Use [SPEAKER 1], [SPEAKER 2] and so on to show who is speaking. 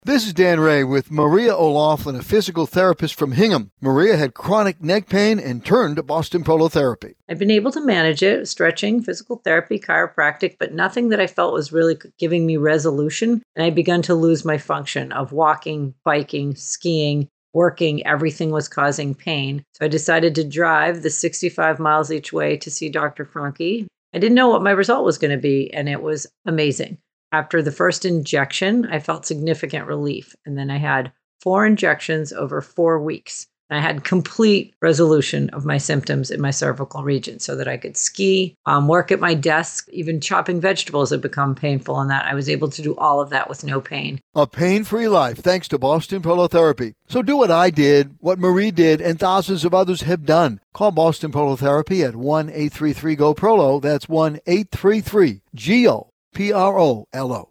[SPEAKER 1] This is Dan Ray with Maria O'Loughlin, a physical therapist from Hingham. Maria had chronic neck pain and turned to Boston Prolotherapy.
[SPEAKER 2] I've been able to manage it, stretching, physical therapy, chiropractic, but nothing that I felt was really giving me resolution. And I begun to lose my function of walking, biking, skiing, working. Everything was causing pain. So I decided to drive the 65 miles each way to see Dr. Franke. I didn't know what my result was going to be, and it was amazing. After the first injection, I felt significant relief. And then I had 4 injections over 4 weeks. I had complete resolution of my symptoms in my cervical region so that I could ski, work at my desk. Even chopping vegetables had become painful, and that I was able to do all of that with no pain.
[SPEAKER 1] A pain-free life thanks to Boston Prolotherapy. So do what I did, what Marie did, and thousands of others have done. Call Boston Prolotherapy at 1-833-GO-PROLO. That's 1-833-GO-PROLO.